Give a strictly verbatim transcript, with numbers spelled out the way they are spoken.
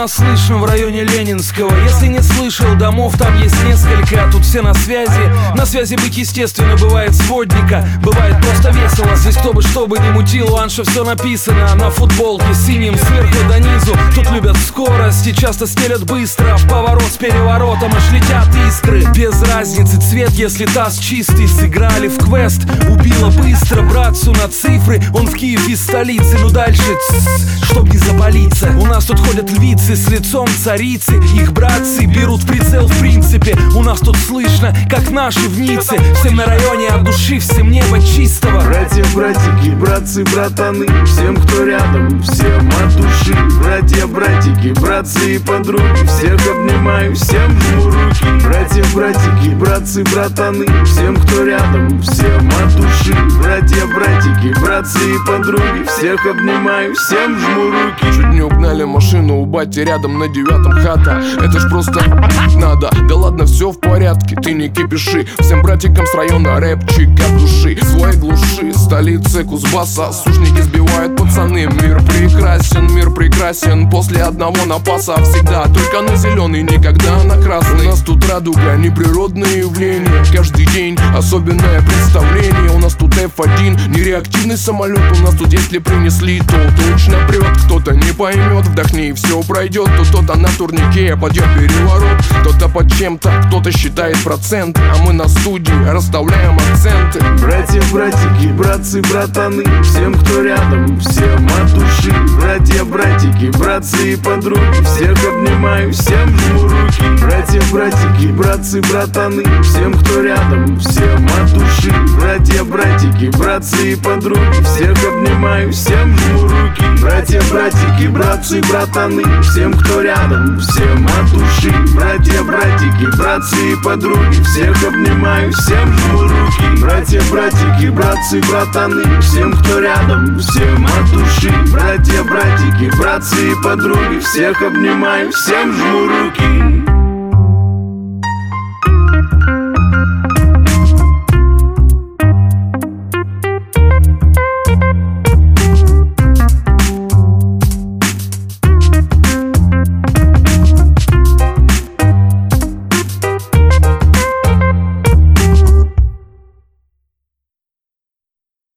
нас слышно в районе Ленинского. Если не слышал, домов там есть несколько, а тут все на связи. На связи быть, естественно, бывает сводника. Бывает просто весело, здесь кто бы что бы не мутил. У Анши все написано на футболке синим сверху до низу. Тут любят скорость и часто стелят быстро. В поворот с переворотом аж летят искры. Без разницы цвет, если таз чистый. Сыграли в квест, убило быстро братцу на цифры. Он в Киев из столицы, ну дальше тс, чтоб не запалиться. У нас тут ходят львицы с лицом царицы. Их братцы берут прицел в принципе. У нас тут слышно, как наши в Ницце. Всем на районе от души, всем небо чистого. Братья, братики, братцы, братаны, всем, кто рядом, всем от души. Братья, братики, братцы и подруги, всех обнимаю, всем жму руки. Братья, братики, братцы, братаны, всем, кто рядом, всем от души. Братья, братики, братцы и подруги, всех обнимаю, всем жму руки. Чуть не угнали машину у бати рядом на девятом хата. Это ж просто надо. Да ладно, все в порядке, ты не кипиши. Всем братикам с района рэпчик от души. Своей глуши, столицы Кузбасса. Сушники сбивают пацаны. Мир прекрасен, мир прекрасен. После одного напаса всегда только на зеленый, никогда на красный. У нас тут радуга, неприродное явление. Каждый день особенное представление. У нас тут эф один, нереактивный самолет. У нас тут если принесли, то точно прет. Кто-то не поймет, вдохни и все пройдет. То кто-то на турнике, подъем переворот. Кто-то под чем-то, кто-то считает проценты. А мы на студии расставляем акценты. Братья, братики, братцы, братаны, всем, кто рядом, всем от души. Братья, братики, братцы и подруги, всех обнимаю, всем жму руки. Братья, братики, братцы, братаны, всем, кто рядом, всем от души. Братья, братики, братцы и подруги, всех обнимаю, всем жму руки. Братья, братики, братцы, братаны, всем, кто рядом, всем от души. Братья, братики, братцы и подруги, всех обнимаю, всем жму руки. Братья, братики, братцы, братаны, всем, кто рядом, всем от души. Братья, братики, братцы и подруги, всех обнимаю, всем жму руки.